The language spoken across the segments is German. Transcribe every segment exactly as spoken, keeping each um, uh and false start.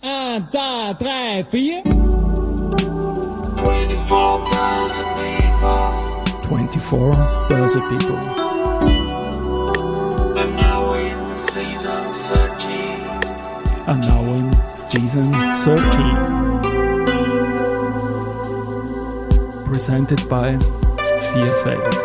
Eins, zwei, drei, vier. twenty-four thousand people. twenty-four thousand people. And now in season thirteen. And now in season thirteen. Presented by Vierfeld.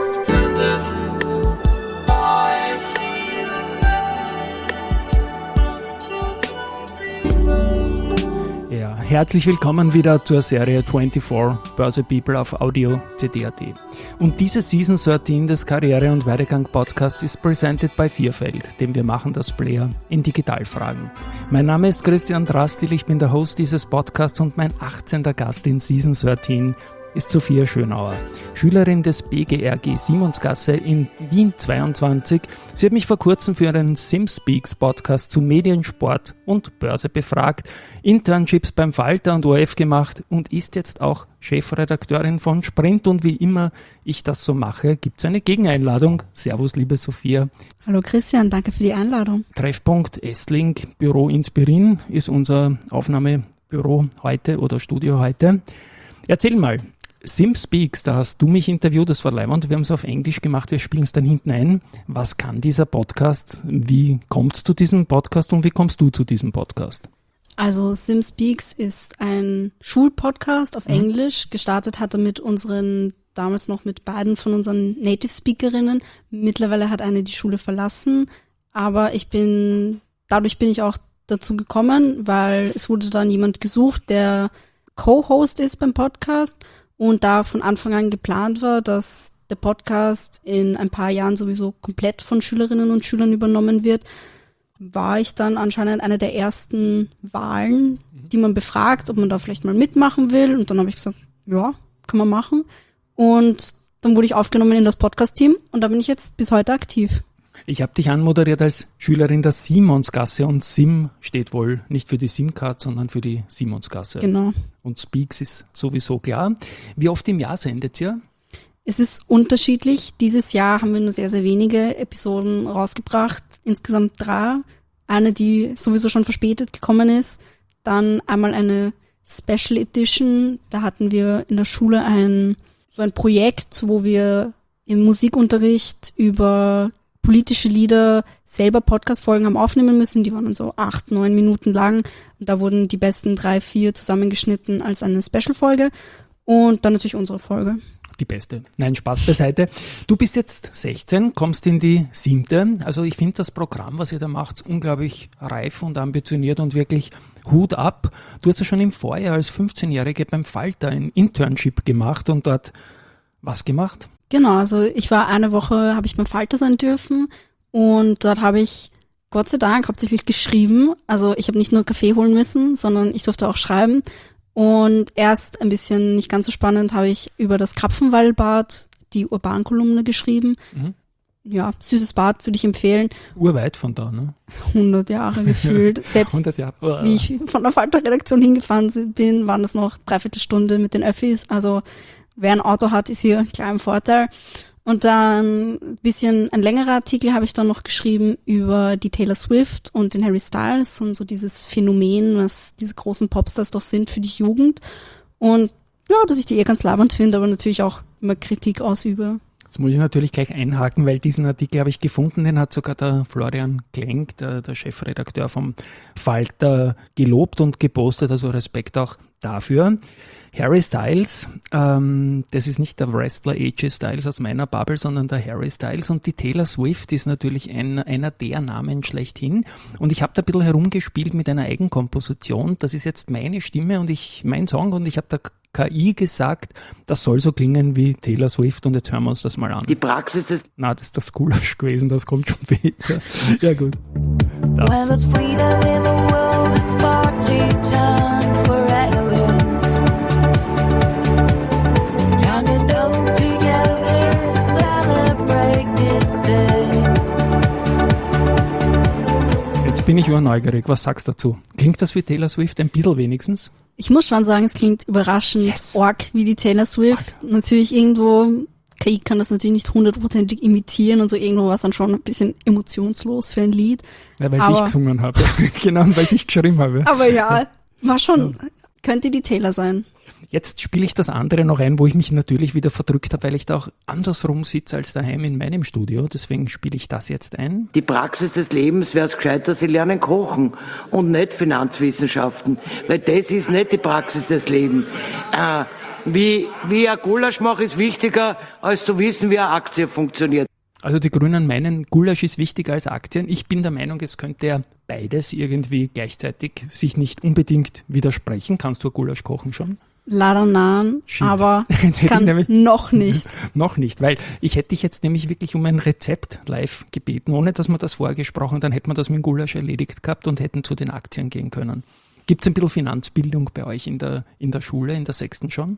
Ja, herzlich willkommen wieder zur Serie twenty-four Börse People auf Audio C D punkt A T. Und diese Season thirteen des Karriere- und Werdegang-Podcasts ist presented by Vierfeld, dem wir machen das Player in Digitalfragen. Mein Name ist Christian Drastil, ich bin der Host dieses Podcasts und mein achtzehnter Gast in Season thirteen ist Sophia Schönauer, Schülerin des B G R G Simonsgasse in Wien zweiundzwanzig. Sie hat mich vor kurzem für ihren SimSpeaks Podcast zu Medien, Sport und Börse befragt, Internships beim Falter und O R F gemacht und ist jetzt auch Chefredakteurin von Sprint. Und wie immer ich das so mache, gibt es eine Gegeneinladung. Servus, liebe Sophia. Hallo Christian, danke für die Einladung. Treffpunkt Estlink Büro Inspirin ist unser Aufnahmebüro heute oder Studio heute. Erzähl mal, SimSpeaks, da hast du mich interviewt, das war leibend, wir haben es auf Englisch gemacht, wir spielen es dann hinten ein. Was kann dieser Podcast? Wie kommt es zu diesem Podcast und wie kommst du zu diesem Podcast? Also SimSpeaks ist ein Schulpodcast auf mhm. Englisch. Gestartet hatte mit unseren, damals noch mit beiden von unseren Native Speakerinnen. Mittlerweile hat eine die Schule verlassen, aber ich bin, dadurch bin ich auch dazu gekommen, weil es wurde dann jemand gesucht, der Co-Host ist beim Podcast. Und da von Anfang an geplant war, dass der Podcast in ein paar Jahren sowieso komplett von Schülerinnen und Schülern übernommen wird, war ich dann anscheinend eine der ersten Wahlen, die man befragt, ob man da vielleicht mal mitmachen will. Und dann habe ich gesagt, ja, kann man machen. Und dann wurde ich aufgenommen in das Podcast-Team und da bin ich jetzt bis heute aktiv. Ich habe dich anmoderiert als Schülerin der Simonsgasse und Sim steht wohl nicht für die SIM-Card, sondern für die Simonsgasse. Genau. Und Speaks ist sowieso klar. Wie oft im Jahr sendet ihr? Es ist unterschiedlich. Dieses Jahr haben wir nur sehr, sehr wenige Episoden rausgebracht. Insgesamt drei. Eine, die sowieso schon verspätet gekommen ist. Dann einmal eine Special Edition. Da hatten wir in der Schule ein so ein Projekt, wo wir im Musikunterricht über politische Lieder selber Podcast-Folgen haben aufnehmen müssen. Die waren dann so acht, neun Minuten lang. Und da wurden die besten drei, vier zusammengeschnitten als eine Special-Folge. Und dann natürlich unsere Folge. Die beste. Nein, Spaß beiseite. Du bist jetzt sechzehn, kommst in die siebte. Also ich finde das Programm, was ihr da macht, unglaublich reif und ambitioniert und wirklich Hut ab. Du hast ja schon im Vorjahr als fünfzehnjährige beim Falter ein Internship gemacht und dort was gemacht? Genau, also ich war eine Woche, habe ich beim Falter sein dürfen und dort habe ich Gott sei Dank hauptsächlich geschrieben. Also ich habe nicht nur Kaffee holen müssen, sondern ich durfte auch schreiben. Und erst ein bisschen nicht ganz so spannend habe ich über das Krapfenwallbad die Urban-Kolumne geschrieben. Mhm. Ja, süßes Bad würde ich empfehlen. Urweit von da, ne? hundert Jahre gefühlt. Selbst hundert Jahre. Oh. Wie ich von der Falter-Redaktion hingefahren bin, waren das noch dreiviertel Stunde mit den Öffis. Also wer ein Auto hat, ist hier klar im Vorteil. Und dann ein bisschen ein längerer Artikel habe ich dann noch geschrieben über die Taylor Swift und den Harry Styles und so dieses Phänomen, was diese großen Popstars doch sind für die Jugend. Und ja, dass ich die eh ganz labernd finde, aber natürlich auch immer Kritik ausübe. Jetzt muss ich natürlich gleich einhaken, weil diesen Artikel habe ich gefunden, den hat sogar der Florian Klenk, der, der Chefredakteur vom Falter, gelobt und gepostet, also Respekt auch dafür. Harry Styles, ähm, das ist nicht der Wrestler A J Styles aus meiner Bubble, sondern der Harry Styles, und die Taylor Swift ist natürlich ein, einer der Namen schlechthin. Und ich habe da ein bisschen herumgespielt mit einer Eigenkomposition. Das ist jetzt meine Stimme und ich mein Song und ich habe der K I gesagt, das soll so klingen wie Taylor Swift und jetzt hören wir uns das mal an. Die Praxis ist... Na, das ist das Gulasch gewesen, das kommt schon später. Ja gut. Das. Jetzt bin ich urneugierig. Was sagst du dazu? Klingt das wie Taylor Swift ein bisschen wenigstens? Ich muss schon sagen, es klingt überraschend yes. arg wie die Taylor Swift. What? Natürlich irgendwo K I kann das natürlich nicht hundertprozentig imitieren und so irgendwo war es dann schon ein bisschen emotionslos für ein Lied. Ja, weil aber, ich gesungen habe. Genau, weil ich geschrieben habe. Aber ja, war schon, ja. Könnte die Taylor sein. Jetzt spiele ich das andere noch ein, wo ich mich natürlich wieder verdrückt habe, weil ich da auch andersrum sitze als daheim in meinem Studio. Deswegen spiele ich das jetzt ein. Die Praxis des Lebens wäre es gescheiter, sie lernen kochen und nicht Finanzwissenschaften, weil das ist nicht die Praxis des Lebens. Äh, wie, wie ein Gulasch mache, ist wichtiger, als zu wissen, wie eine Aktie funktioniert. Also die Grünen meinen, Gulasch ist wichtiger als Aktien. Ich bin der Meinung, es könnte ja beides irgendwie gleichzeitig sich nicht unbedingt widersprechen. Kannst du Gulasch kochen schon? Leider nein, Shit. aber Jetzt kann nämlich, noch nicht. Noch nicht, weil ich hätte dich jetzt nämlich wirklich um ein Rezept live gebeten, ohne dass wir das vorgesprochen, dann hätten wir das mit dem Gulasch erledigt gehabt und hätten zu den Aktien gehen können. Gibt es ein bisschen Finanzbildung bei euch in der, in der Schule, in der sechsten schon?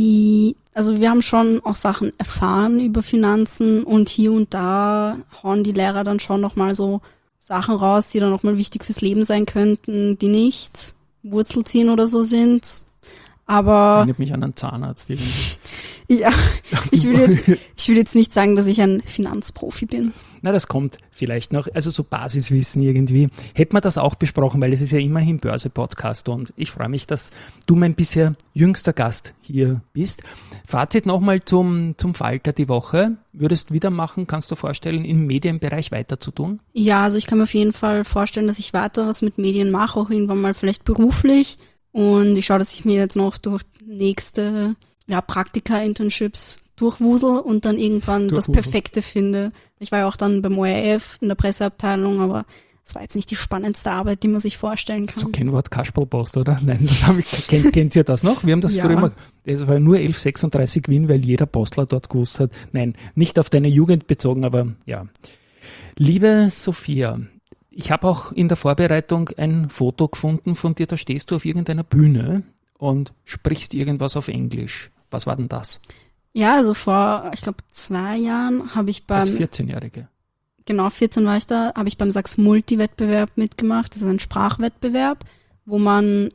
I, also wir haben schon auch Sachen erfahren über Finanzen und hier und da hauen die Lehrer dann schon nochmal so Sachen raus, die dann nochmal wichtig fürs Leben sein könnten, die nicht Wurzelziehen oder so sind. Aber das erinnert mich an einen Zahnarzt irgendwie. Ja, ich will jetzt, ich will jetzt nicht sagen, dass ich ein Finanzprofi bin. Na, das kommt vielleicht noch, also so Basiswissen irgendwie. Hätten wir das auch besprochen, weil es ist ja immerhin Börse-Podcast und ich freue mich, dass du mein bisher jüngster Gast hier bist. Fazit nochmal zum, zum Falter die Woche. Würdest du wieder machen, kannst du dir vorstellen, im Medienbereich weiter zu tun? Ja, also ich kann mir auf jeden Fall vorstellen, dass ich weiter was mit Medien mache, auch irgendwann mal vielleicht beruflich. Und ich schaue, dass ich mir jetzt noch durch nächste ja, Praktika-Internships durchwusel und dann irgendwann das Perfekte finde. Ich war ja auch dann beim O R F in der Presseabteilung, aber es war jetzt nicht die spannendste Arbeit, die man sich vorstellen kann. So Kennwort Kasperlpost, oder? Nein, das habe ich, kennt, kennt ihr das noch? Wir haben das ja. früher immer, es war nur elf sechsunddreißig Wien, weil jeder Postler dort gewusst hat. Nein, nicht auf deine Jugend bezogen, aber ja. Liebe Sophia, ich habe auch in der Vorbereitung ein Foto gefunden von dir, da stehst du auf irgendeiner Bühne und sprichst irgendwas auf Englisch. Was war denn das? Ja, also vor, ich glaube, zwei Jahren habe ich beim... Als vierzehnjährige. Genau, vierzehn war ich da, habe ich beim Sachs Multi-Wettbewerb mitgemacht. Das ist ein Sprachwettbewerb, wo man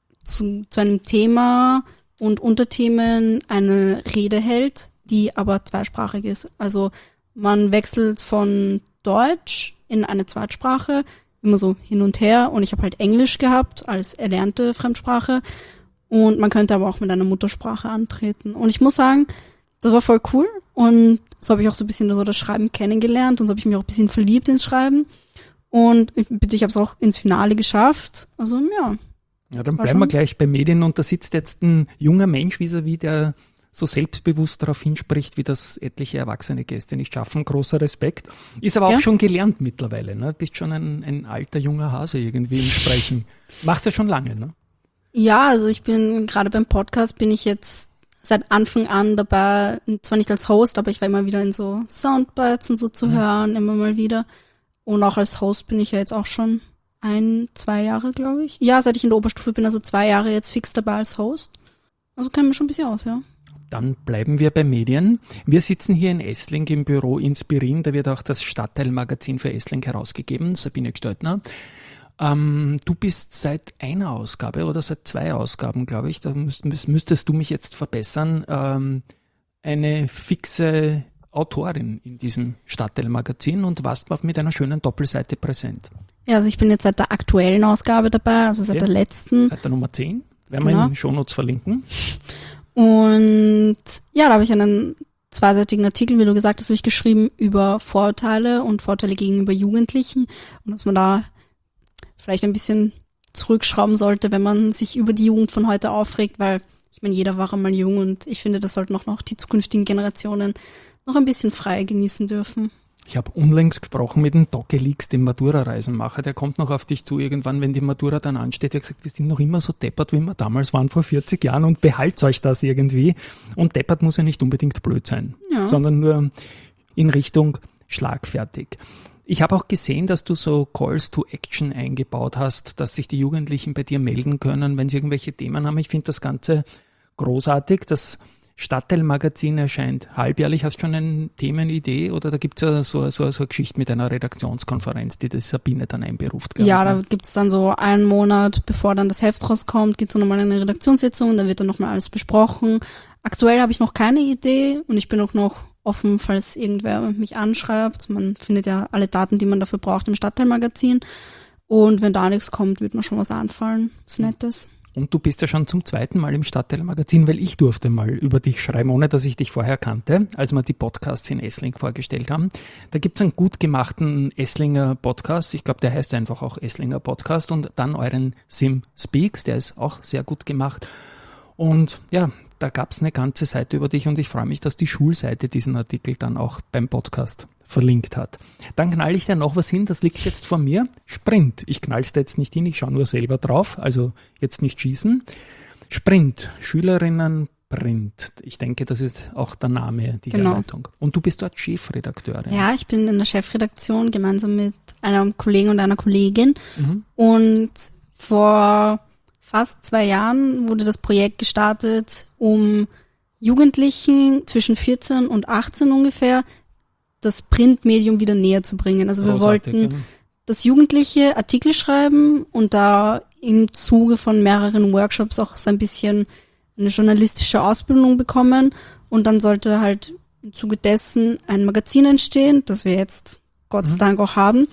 zu, zu einem Thema und Unterthemen eine Rede hält, die aber zweisprachig ist. Also man wechselt von Deutsch in eine Zweitsprache, immer so hin und her. Und ich habe halt Englisch gehabt als erlernte Fremdsprache. Und man könnte aber auch mit einer Muttersprache antreten. Und ich muss sagen, das war voll cool. Und so habe ich auch so ein bisschen so das Schreiben kennengelernt. Und so habe ich mich auch ein bisschen verliebt ins Schreiben. Und ich, ich habe es auch ins Finale geschafft. Also ja. Ja, dann bleiben wir gleich bei Medien. Und da sitzt jetzt ein junger Mensch vis-à-vis, der so selbstbewusst darauf hinspricht, wie das etliche erwachsene Gäste nicht schaffen. Großer Respekt. Ist aber auch ja. schon gelernt mittlerweile. Ne? Bist schon ein, ein alter, junger Hase irgendwie im Sprechen. Macht ja schon lange, ne? Ja, also ich bin gerade beim Podcast bin ich jetzt seit Anfang an dabei, zwar nicht als Host, aber ich war immer wieder in so Soundbites und so zu mhm. hören, immer mal wieder. Und auch als Host bin ich ja jetzt auch schon ein, zwei Jahre, glaube ich. Ja, seit ich in der Oberstufe bin, also zwei Jahre jetzt fix dabei als Host. Also kennen wir schon ein bisschen aus, ja. Dann bleiben wir bei Medien. Wir sitzen hier in Essling im Büro Inspirin. Da wird auch das Stadtteilmagazin für Essling herausgegeben, Sabine Gsteutner. Ähm, du bist seit einer Ausgabe oder seit zwei Ausgaben, glaube ich, da müsst, müsstest du mich jetzt verbessern, ähm, eine fixe Autorin in diesem Stadtteilmagazin und warst mit einer schönen Doppelseite präsent. Ja, also ich bin jetzt seit der aktuellen Ausgabe dabei, also seit ja, der letzten. Seit der Nummer zehn. Werden genau. wir in den Shownotes verlinken. Und ja, da habe ich einen zweiseitigen Artikel, wie du gesagt hast, habe ich geschrieben über Vorurteile und Vorurteile gegenüber Jugendlichen und dass man da vielleicht ein bisschen zurückschrauben sollte, wenn man sich über die Jugend von heute aufregt, weil ich meine, jeder war einmal jung und ich finde, das sollten auch noch die zukünftigen Generationen noch ein bisschen frei genießen dürfen. Ich habe unlängst gesprochen mit dem Doc Elix, dem Matura-Reisenmacher. Der kommt noch auf dich zu irgendwann, wenn die Matura dann ansteht. Er hat gesagt, wir sind noch immer so deppert, wie wir damals waren vor vierzig Jahren und behaltet euch das irgendwie. Und deppert muss ja nicht unbedingt blöd sein, ja. sondern nur in Richtung schlagfertig. Ich habe auch gesehen, dass du so Calls to Action eingebaut hast, dass sich die Jugendlichen bei dir melden können, wenn sie irgendwelche Themen haben. Ich finde das Ganze großartig. Das Stadtteilmagazin erscheint halbjährlich. Hast du schon eine Themenidee oder da gibt es ja so, so, so eine Geschichte mit einer Redaktionskonferenz, die die Sabine dann einberuft? Ja, ich, ne? Da gibt es dann so einen Monat, bevor dann das Heft rauskommt, gibt es nochmal eine Redaktionssitzung, da wird dann nochmal alles besprochen. Aktuell habe ich noch keine Idee und ich bin auch noch offen, falls irgendwer mich anschreibt. Man findet ja alle Daten, die man dafür braucht, im Stadtteilmagazin. Und wenn da nichts kommt, wird mir schon was einfallen. Was Nettes. Und du bist ja schon zum zweiten Mal im Stadtteilmagazin, weil ich durfte mal über dich schreiben, ohne dass ich dich vorher kannte, als wir die Podcasts in Essling vorgestellt haben. Da gibt es einen gut gemachten Esslinger Podcast, ich glaube, der heißt einfach auch Esslinger Podcast, und dann euren Sim Speaks, der ist auch sehr gut gemacht. Und ja, da gab es eine ganze Seite über dich und ich freue mich, dass die Schulseite diesen Artikel dann auch beim Podcast verlinkt hat. Dann knall ich dir noch was hin, das liegt jetzt vor mir. Sprint. Ich knall's da jetzt nicht hin, ich schaue nur selber drauf, also jetzt nicht schießen. Sprint. Schülerinnen Print. Ich denke, das ist auch der Name, die Genau. Herleitung. Und du bist dort Chefredakteurin. Ja, ich bin in der Chefredaktion gemeinsam mit einem Kollegen und einer Kollegin. Mhm. Und vor fast zwei Jahren wurde das Projekt gestartet, um Jugendlichen zwischen vierzehn und achtzehn ungefähr das Printmedium wieder näher zu bringen. Also wir Großartig, wollten, ja. dass Jugendliche Artikel schreiben und da im Zuge von mehreren Workshops auch so ein bisschen eine journalistische Ausbildung bekommen. Und dann sollte halt im Zuge dessen ein Magazin entstehen, das wir jetzt Gott sei Dank auch haben.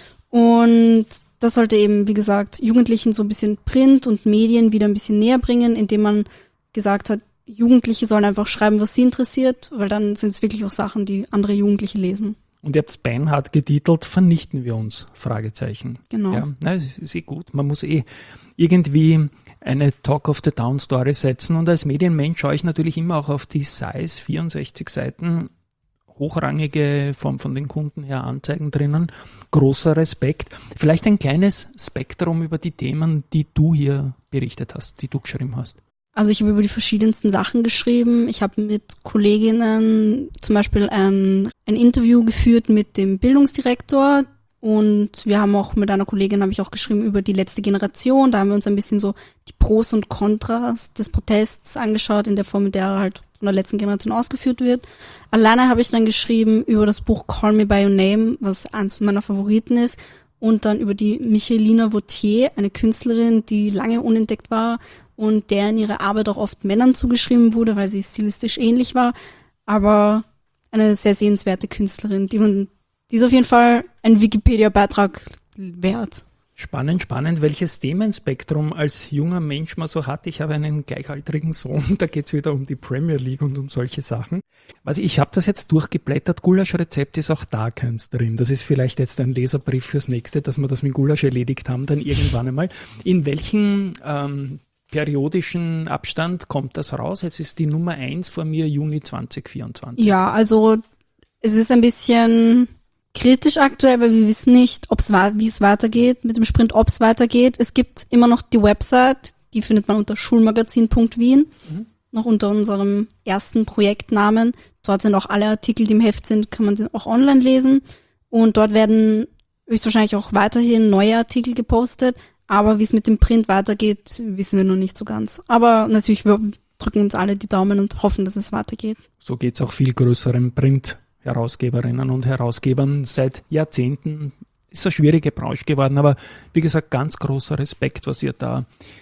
Und das sollte eben, wie gesagt, Jugendlichen so ein bisschen Print und Medien wieder ein bisschen näher bringen, indem man gesagt hat, Jugendliche sollen einfach schreiben, was sie interessiert, weil dann sind es wirklich auch Sachen, die andere Jugendliche lesen. Und ihr habt es beinhart getitelt, vernichten wir uns? Fragezeichen. Genau. Ja, na, es ist eh gut. Man muss eh irgendwie eine Talk of the Town Story setzen. Und als Medienmensch schaue ich natürlich immer auch auf die Size, vierundsechzig Seiten, hochrangige von, von den Kunden her Anzeigen drinnen. Großer Respekt. Vielleicht ein kleines Spektrum über die Themen, die du hier berichtet hast, die du geschrieben hast. Also ich habe über die verschiedensten Sachen geschrieben. Ich habe mit Kolleginnen zum Beispiel ein, ein Interview geführt mit dem Bildungsdirektor und wir haben auch mit einer Kollegin, habe ich auch geschrieben, über die letzte Generation. Da haben wir uns ein bisschen so die Pros und Kontras des Protests angeschaut, in der Form, in der er halt von der letzten Generation ausgeführt wird. Alleine habe ich dann geschrieben über das Buch Call Me By Your Name, was eins meiner Favoriten ist. Und dann über die Michelina Vautier, eine Künstlerin, die lange unentdeckt war und deren ihre Arbeit auch oft Männern zugeschrieben wurde, weil sie stilistisch ähnlich war, aber eine sehr sehenswerte Künstlerin, die man, die ist auf jeden Fall ein Wikipedia-Beitrag wert. Spannend, spannend, welches Themenspektrum als junger Mensch man so hat. Ich habe einen gleichaltrigen Sohn, da geht es wieder um die Premier League und um solche Sachen. Also ich habe das jetzt durchgeblättert, Gulasch-Rezept ist auch da keins drin. Das ist vielleicht jetzt ein Leserbrief fürs nächste, dass wir das mit Gulasch erledigt haben, dann irgendwann einmal. In welchem ähm, periodischen Abstand kommt das raus? Es ist die Nummer eins vor mir, Juni zwanzig vierundzwanzig. Ja, also es ist ein bisschen kritisch aktuell, weil wir wissen nicht, ob's, wie es weitergeht mit dem Sprint, ob es weitergeht. Es gibt immer noch die Website, die findet man unter schulmagazin punkt wien, mhm. noch unter unserem ersten Projektnamen. Dort sind auch alle Artikel, die im Heft sind, kann man sie auch online lesen. Und dort werden höchstwahrscheinlich auch weiterhin neue Artikel gepostet. Aber wie es mit dem Print weitergeht, wissen wir noch nicht so ganz. Aber natürlich, wir drücken uns alle die Daumen und hoffen, dass es weitergeht. So geht es auch viel größeren Print-Herausgeberinnen und Herausgebern seit Jahrzehnten. Ist eine schwierige Branche geworden, aber wie gesagt, ganz großer Respekt, was ihr da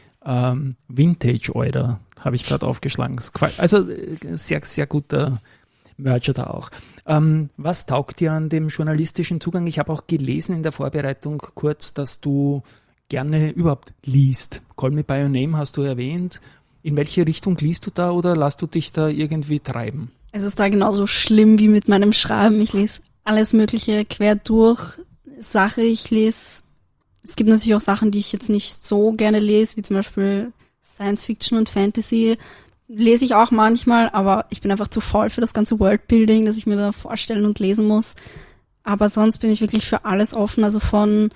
ähm, Vintage Order habe ich gerade aufgeschlagen. Also sehr, sehr guter Merger da auch. Ähm, was taugt dir an dem journalistischen Zugang? Ich habe auch gelesen in der Vorbereitung kurz, dass du gerne überhaupt liest. Call Me By Your Name hast du erwähnt. In welche Richtung liest du da oder lässt du dich da irgendwie treiben? Es ist da genauso schlimm wie mit meinem Schreiben. Ich lese alles Mögliche quer durch. Sache, ich lese, es gibt natürlich auch Sachen, die ich jetzt nicht so gerne lese, wie zum Beispiel Science Fiction und Fantasy. Lese ich auch manchmal, aber ich bin einfach zu faul für das ganze Worldbuilding, das ich mir da vorstellen und lesen muss. Aber sonst bin ich wirklich für alles offen, also von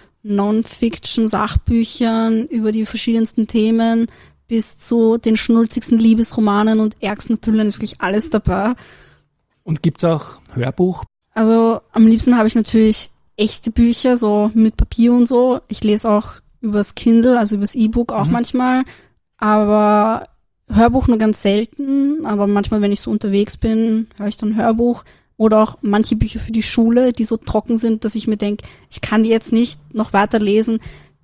Non-Fiction-Sachbüchern über die verschiedensten Themen bis zu den schnulzigsten Liebesromanen und ärgsten Thrillern ist wirklich alles dabei. Und gibt's auch Hörbuch? Also am liebsten habe ich natürlich echte Bücher, so mit Papier und so. Ich lese auch übers Kindle, also übers E-Book auch mhm. manchmal, aber Hörbuch nur ganz selten, aber manchmal, wenn ich so unterwegs bin, höre ich dann Hörbuch. Oder auch manche Bücher für die Schule, die so trocken sind, dass ich mir denke, ich kann die jetzt nicht noch weiter lesen,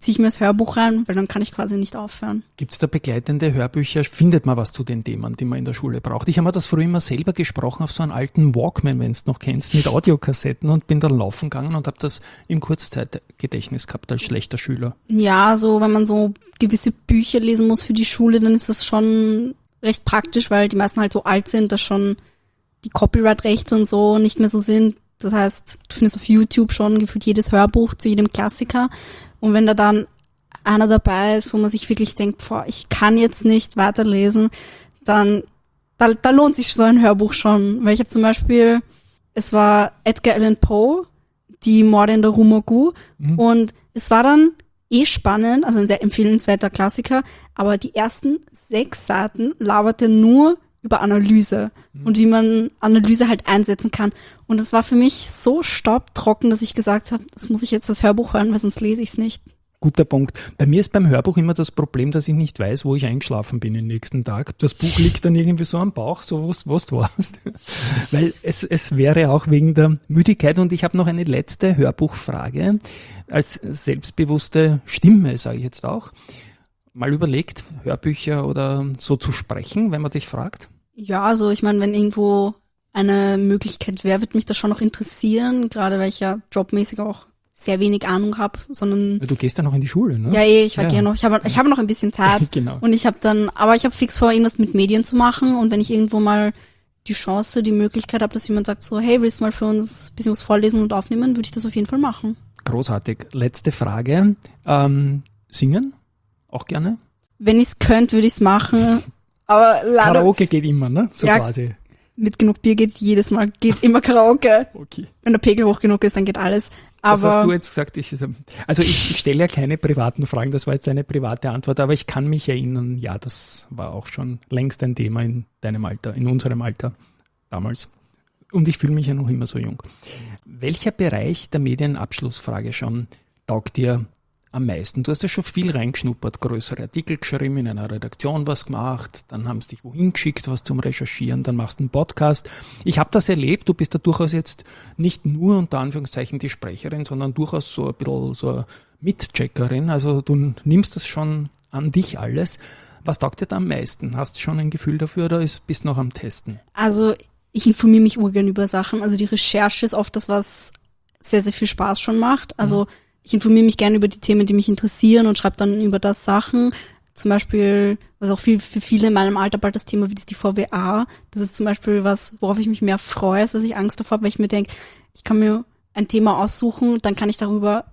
ziehe ich mir das Hörbuch rein, weil dann kann ich quasi nicht aufhören. Gibt es da begleitende Hörbücher? Findet man was zu den Themen, die man in der Schule braucht? Ich habe mir das früher immer selber gesprochen auf so einen alten Walkman, wenn du noch kennst, mit Audiokassetten und bin dann laufen gegangen und habe das im Kurzzeitgedächtnis gehabt als schlechter Schüler. Ja, so wenn man so gewisse Bücher lesen muss für die Schule, dann ist das schon recht praktisch, weil die meisten halt so alt sind, dass schon die Copyright-Rechte und so nicht mehr so sind. Das heißt, du findest auf YouTube schon gefühlt jedes Hörbuch zu jedem Klassiker. Und wenn da dann einer dabei ist, wo man sich wirklich denkt, boah, ich kann jetzt nicht weiterlesen, dann da, da lohnt sich so ein Hörbuch schon. Weil ich habe zum Beispiel, es war Edgar Allan Poe, die Morde in der Rue Morgue, mhm. und es war dann eh spannend, also ein sehr empfehlenswerter Klassiker, aber die ersten sechs Seiten laberte nur über Analyse mhm. und wie man Analyse halt einsetzen kann. Und es war für mich so staubtrocken, dass ich gesagt habe, das muss ich jetzt das Hörbuch hören, weil sonst lese ich es nicht. Guter Punkt. Bei mir ist beim Hörbuch immer das Problem, dass ich nicht weiß, wo ich eingeschlafen bin den nächsten Tag. Das Buch liegt dann irgendwie so am Bauch, so was, was du warst. Weil es, es wäre auch wegen der Müdigkeit. Und ich habe noch eine letzte Hörbuchfrage. Als selbstbewusste Stimme, sage ich jetzt auch, mal überlegt, Hörbücher oder so zu sprechen, wenn man dich fragt? Ja, also ich meine, wenn irgendwo eine Möglichkeit wäre, würde mich das schon noch interessieren, gerade weil ich ja jobmäßig auch sehr wenig Ahnung habe, sondern... Du gehst ja noch in die Schule, ne? Ja, eh, ich war ja. gerne noch, ich habe ich habe noch ein bisschen Zeit. Genau. Und ich habe dann, aber ich habe fix vor, irgendwas mit Medien zu machen, und wenn ich irgendwo mal die Chance, die Möglichkeit habe, dass jemand sagt so, hey, willst du mal für uns ein bisschen was vorlesen und aufnehmen, würde ich das auf jeden Fall machen. Großartig. Letzte Frage. Ähm, singen? Auch gerne? Wenn ich es könnte, würde ich es machen. Aber leider. Karaoke geht immer, ne? So ja, quasi. Mit genug Bier geht jedes Mal, geht immer Karaoke. Okay. Wenn der Pegel hoch genug ist, dann geht alles. Aber das hast du jetzt gesagt. Ich, also ich, ich stelle ja keine privaten Fragen, das war jetzt eine private Antwort, aber ich kann mich erinnern, ja, das war auch schon längst ein Thema in deinem Alter, in unserem Alter damals. Und ich fühle mich ja noch immer so jung. Welcher Bereich der Medienabschlussfrage schon taugt dir am meisten? Du hast ja schon viel reingeschnuppert, größere Artikel geschrieben, in einer Redaktion was gemacht, dann haben sie dich wohin geschickt, was zum Recherchieren, dann machst du einen Podcast. Ich habe das erlebt, du bist da durchaus jetzt nicht nur unter Anführungszeichen die Sprecherin, sondern durchaus so ein bisschen so eine Mitcheckerin, also du nimmst das schon an dich alles. Was taugt dir da am meisten? Hast du schon ein Gefühl dafür oder bist du noch am Testen? Also ich informiere mich urgern über Sachen, also die Recherche ist oft das, was sehr, sehr viel Spaß schon macht, also mhm. Ich informiere mich gerne über die Themen, die mich interessieren, und schreibe dann über das Sachen. Zum Beispiel, was auch viel, für viele in meinem Alter bald das Thema wird, ist die V W A. Das ist zum Beispiel was, worauf ich mich mehr freue, als dass ich Angst davor habe, weil ich mir denke, ich kann mir ein Thema aussuchen, dann kann ich darüber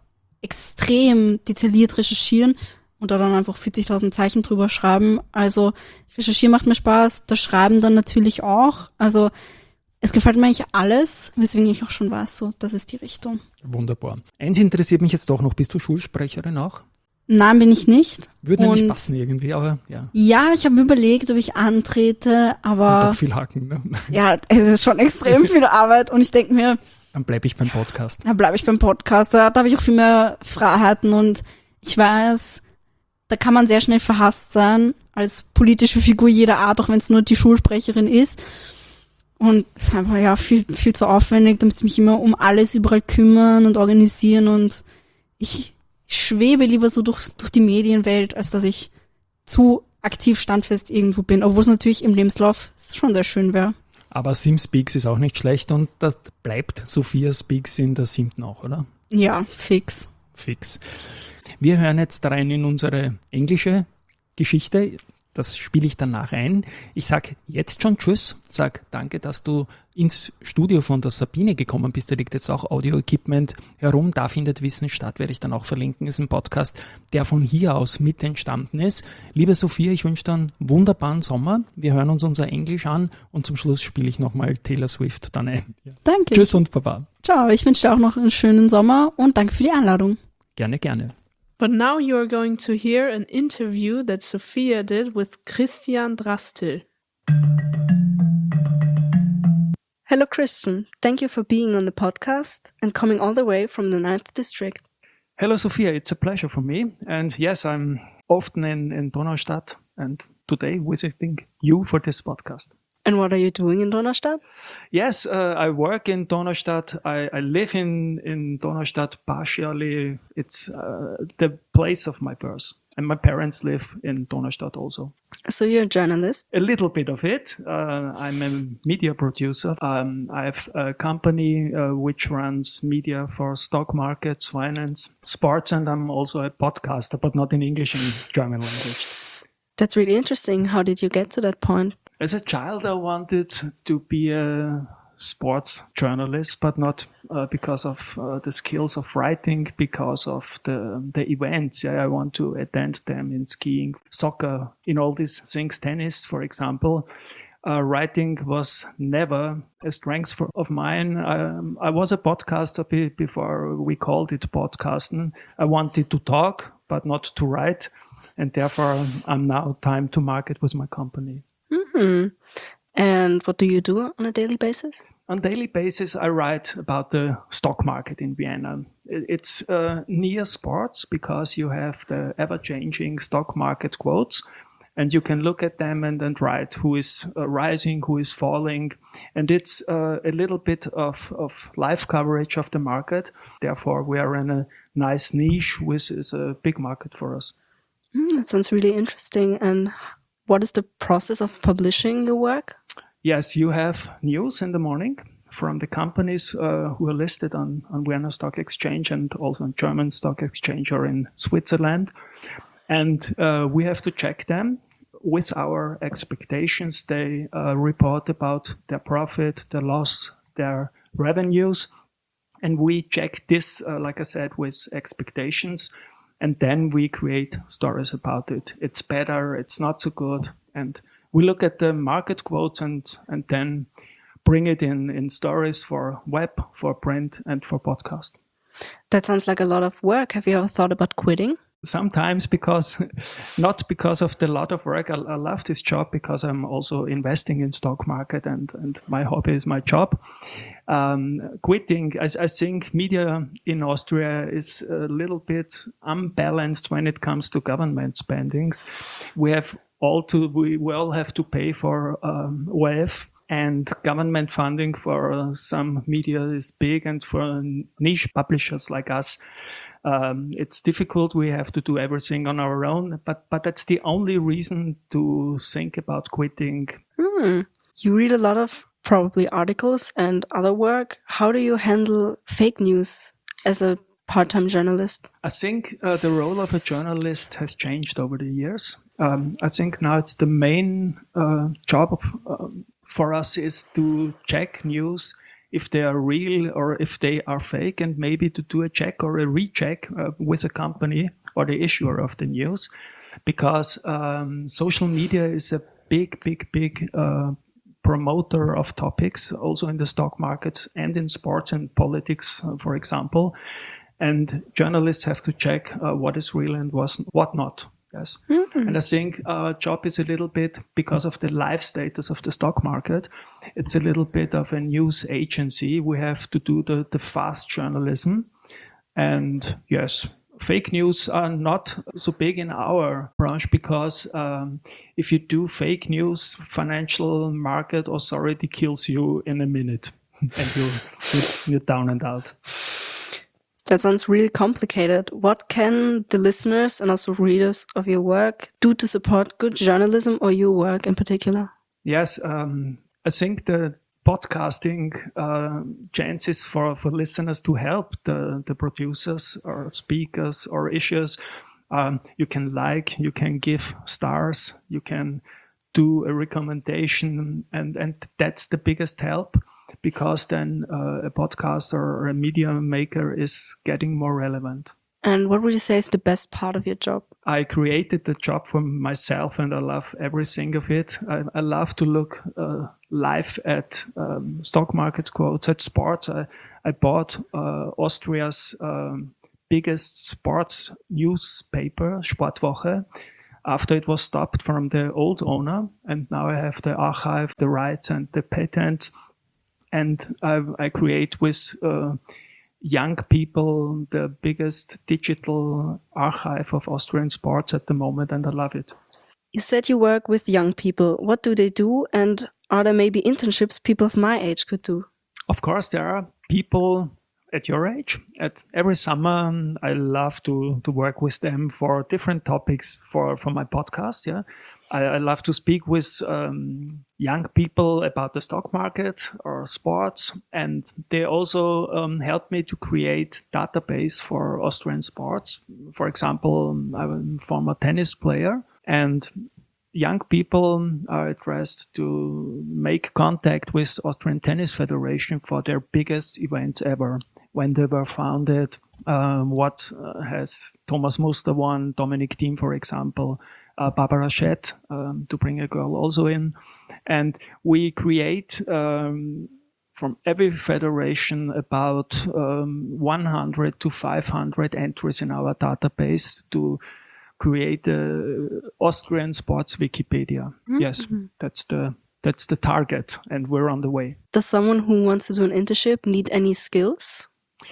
extrem detailliert recherchieren und da dann einfach vierzigtausend Zeichen drüber schreiben. Also Recherchieren macht mir Spaß, das Schreiben dann natürlich auch. Also es gefällt mir eigentlich alles, weswegen ich auch schon weiß, so, das ist die Richtung. Wunderbar. Eins interessiert mich jetzt doch noch, bist du Schulsprecherin auch? Nein, bin ich nicht. Würde nämlich passen irgendwie, aber ja. Ja, ich habe überlegt, ob ich antrete, aber... Doch viel Haken, ne? Ja, es ist schon extrem viel Arbeit, und ich denke mir... Dann bleibe ich beim Podcast. Dann bleibe ich beim Podcast, da, da habe ich auch viel mehr Freiheiten, und ich weiß, da kann man sehr schnell verhasst sein, als politische Figur jeder Art, auch wenn es nur die Schulsprecherin ist. Und es ist einfach ja viel, viel zu aufwendig, da müsste ich mich immer um alles überall kümmern und organisieren, und ich schwebe lieber so durch, durch die Medienwelt, als dass ich zu aktiv standfest irgendwo bin, obwohl es natürlich im Lebenslauf schon sehr schön wäre. Aber Sim Speaks ist auch nicht schlecht, und das bleibt Sophia Speaks in der siebten auch, oder? Ja, fix. Fix. Wir hören jetzt rein in unsere englische Geschichte. Das spiele ich danach ein. Ich sag jetzt schon Tschüss, sag danke, dass du ins Studio von der Sabine gekommen bist. Da liegt jetzt auch Audio-Equipment herum. Da findet Wissen statt, werde ich dann auch verlinken. Ist ein Podcast, der von hier aus mit entstanden ist. Liebe Sophia, ich wünsche dir einen wunderbaren Sommer. Wir hören uns unser Englisch an, und zum Schluss spiele ich nochmal Taylor Swift dann ein. Ja. Danke. Tschüss und Baba. Ciao, ich wünsche dir auch noch einen schönen Sommer, und danke für die Einladung. Gerne, gerne. But now you are going to hear an interview that Sophia did with Christian Drastil. Hello Christian, thank you for being on the podcast and coming all the way from the ninth District. Hello Sophia, it's a pleasure for me. And yes, I'm often in, in Donaustadt, and today visiting you for this podcast. And what are you doing in Donaustadt? Yes, uh, I work in Donaustadt. I, I live in, in Donaustadt partially. It's uh, the place of my birth. And my parents live in Donaustadt also. So you're a journalist? A little bit of it. Uh, I'm a media producer. Um, I have a company uh, which runs media for stock markets, finance, sports, and I'm also a podcaster, but not in English, in German language. That's really interesting. How did you get to that point? As a child, I wanted to be a sports journalist, but not uh, because of uh, the skills of writing, because of the the events. Yeah, I want to attend them in skiing, soccer, in all these things, tennis, for example. Uh, writing was never a strength for, of mine. Um, I was a podcaster be, before we called it podcasting. I wanted to talk, but not to write. And therefore, I'm now time to market with my company. Mm-hmm. And what do you do on a daily basis? On a daily basis, I write about the stock market in Vienna. It's uh, near sports because you have the ever-changing stock market quotes, and you can look at them and then write who is uh, rising, who is falling. And it's uh, a little bit of, of live coverage of the market. Therefore, we are in a nice niche, which is a big market for us. Mm, that sounds really interesting. And what is the process of publishing your work? Yes, you have news in the morning from the companies uh, who are listed on, on Vienna Stock Exchange and also on German Stock Exchange or in Switzerland. And uh, we have to check them with our expectations. They uh, report about their profit, their loss, their revenues. And we check this, uh, like I said, with expectations. And then we create stories about it. It's better, it's not so good. And we look at the market quotes and, and then bring it in, in stories for web, for print, and for podcast. That sounds like a lot of work. Have you ever thought about quitting? Sometimes, because not because of the lot of work. I, I love this job because I'm also investing in stock market and, and my hobby is my job. Um, quitting, I, I think media in Austria is a little bit unbalanced when it comes to government spendings. We have all to, we, we all have to pay for um, O R F. And government funding for uh, some media is big, and for niche publishers like us, um, it's difficult. We have to do everything on our own, but but that's the only reason to think about quitting. Hmm. You read a lot of probably articles and other work. How do you handle fake news as a part-time journalist? I think uh, the role of a journalist has changed over the years. Um, I think now it's the main uh, job of, uh, for us is to check news if they are real or if they are fake, and maybe to do a check or a recheck uh, with a company or the issuer of the news, because um, social media is a big, big, big uh, promoter of topics, also in the stock markets and in sports and politics, uh, for example. And journalists have to check uh, what is real and was, what not. Yes. Mm-hmm. And I think our job is a little bit, because of the life status of the stock market, it's a little bit of a news agency. We have to do the, the fast journalism. And yes, fake news are not so big in our branch because um, if you do fake news, financial market authority kills you in a minute and you, you, you're down and out. That sounds really complicated. What can the listeners and also readers of your work do to support good journalism or your work in particular? Yes, um, I think the podcasting uh, chances for, for listeners to help the, the producers or speakers or issues. Um, you can like, you can give stars, you can do a recommendation, and, and that's the biggest help. Because then uh, a podcaster or a media maker is getting more relevant. And what would you say is the best part of your job? I created the job for myself and I love everything of it. I, I love to look uh, live at um, stock market quotes, at sports. I, I bought uh, Austria's um, biggest sports newspaper, Sportwoche, after it was stopped from the old owner. And now I have the archive, the rights and the patents. And I, I create with uh, young people the biggest digital archive of Austrian sports at the moment, and I love it. You said you work with young people. What do they do, and are there maybe internships people of my age could do? Of course, there are people at your age. At every summer, um, I love to to work with them for different topics for, for my podcast. Yeah, I, I love to speak with um, young people about the stock market or sports, and they also um, help me to create database for Austrian sports. For example, I'm a former tennis player, and young people are addressed to make contact with Austrian Tennis Federation for their biggest events ever. When they were founded, um, what uh, has Thomas Muster won, Dominic Thiem, for example, uh, Barbara Schett, um, to bring a girl also in. And we create um, from every federation about um, one hundred to five hundred entries in our database to create a Austrian sports Wikipedia. Mm-hmm. Yes, that's the that's the target, and we're on the way. Does someone who wants to do an internship need any skills?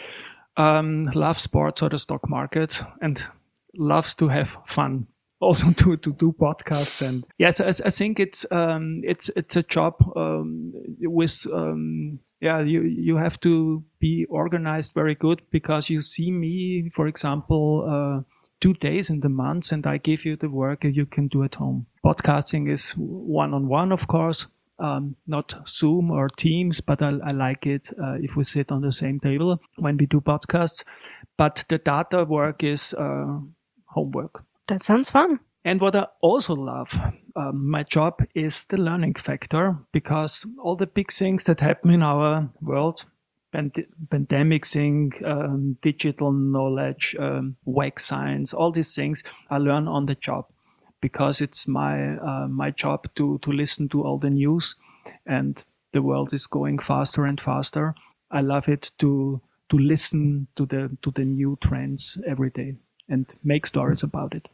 Um, love sports or the stock market, and loves to have fun. Also to, to do podcasts, and yes, I, I think it's um, it's it's a job um, with um, yeah you you have to be organized very good, because you see me, for example, uh, two days in the month, and I give you the work you can do at home. Podcasting is one on one, of course. Um, not Zoom or Teams, but I, I like it uh, if we sit on the same table when we do podcasts. But the data work is uh, homework. That sounds fun. And what I also love, um, my job is the learning factor, because all the big things that happen in our world, pand- pandemic thing, um, digital knowledge, um, web science, all these things I learn on the job. Because it's my uh, my job to to listen to all the news, and the world is going faster and faster. I love it to to listen to the to the new trends every day and make stories about it.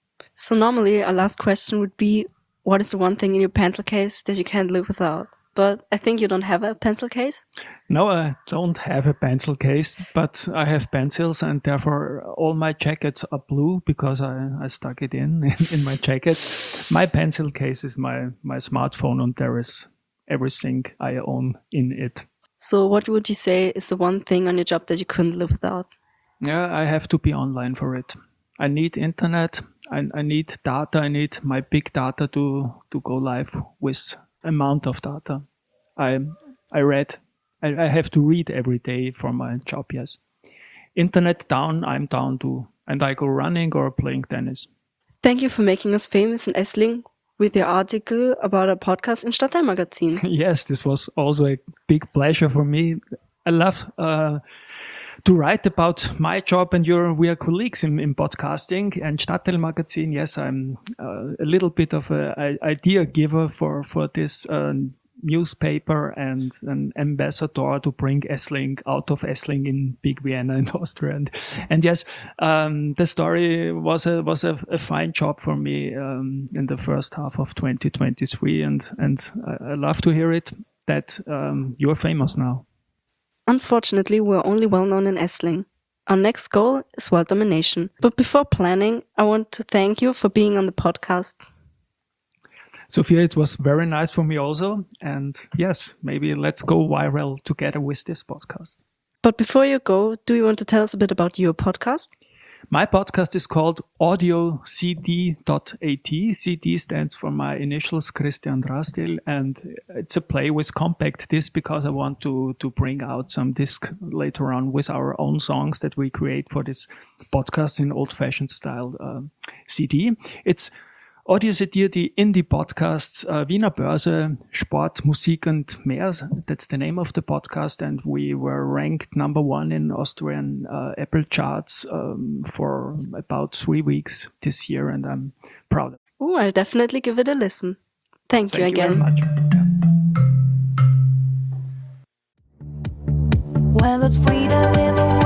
So normally our last question would be, what is the one thing in your pencil case that you can't live without? But I think you don't have a pencil case? No, I don't have a pencil case, but I have pencils, and therefore all my jackets are blue because I, I stuck it in, in, in my jackets. My pencil case is my, my smartphone, and there is everything I own in it. So what would you say is the one thing on your job that you couldn't live without? Yeah, I have to be online for it. I need internet. I, I need data. I need my big data to, to go live with amount of data. I I read. I, I have to read every day for my job, yes. Internet down, I'm down too. And I go running or playing tennis. Thank you for making us famous in Essling with your article about a podcast in Stadtteilmagazin. Yes, this was also a big pleasure for me. I love uh, to write about my job, and your, we are colleagues in, in podcasting. And Stadtteilmagazin, yes, I'm uh, a little bit of an idea giver for, for this uh, newspaper and an ambassador to bring Essling out of Essling in Big Vienna in Austria. And, and yes, um, the story was a was a, a fine job for me um, in the first half of twenty twenty-three, and and I, I love to hear it that um, you're famous now. Unfortunately, we're only well known in Essling. Our next goal is world domination. But before planning, I want to thank you for being on the podcast. Sophia, it was very nice for me also. And yes, maybe let's go viral together with this podcast. But before you go, do you want to tell us a bit about your podcast? My podcast is called audio c d dot a t. C D stands for my initials, Christian Drastil, and it's a play with compact disc because I want to, to bring out some disc later on with our own songs that we create for this podcast in old-fashioned style uh, C D. It's Audio C D, die Indie-Podcasts, uh, Wiener Börse, Sport, Musik und mehr. That's the name of the podcast. And we were ranked number one in Austrian uh, Apple charts um, for about three weeks this year. And I'm proud of it. Oh, I'll definitely give it a listen. Thank, Thank you again. You very much. Yeah. Well, it's freedom in the